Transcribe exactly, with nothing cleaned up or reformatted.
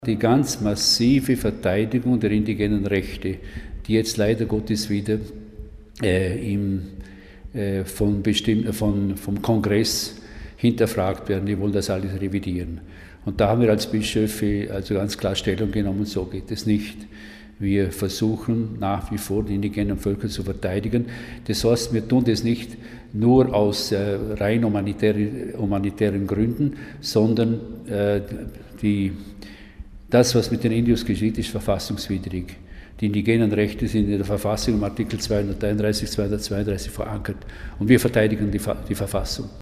Die ganz massive Verteidigung der indigenen Rechte, die jetzt leider Gottes wieder äh, im, äh, von bestimm- von, vom Kongress hinterfragt werden, die wollen das alles revidieren. Und da haben wir als Bischöfe also ganz klar Stellung genommen, so geht es nicht. Wir versuchen nach wie vor die indigenen Völker zu verteidigen. Das heißt, wir tun das nicht nur aus äh, rein humanitären, humanitären Gründen, sondern äh, die Das, was mit den Indios geschieht, ist verfassungswidrig. Die indigenen Rechte sind in der Verfassung im Artikel zweihunderteinunddreißig, zweihundertzweiunddreißig verankert. Und wir verteidigen die, die Verfassung.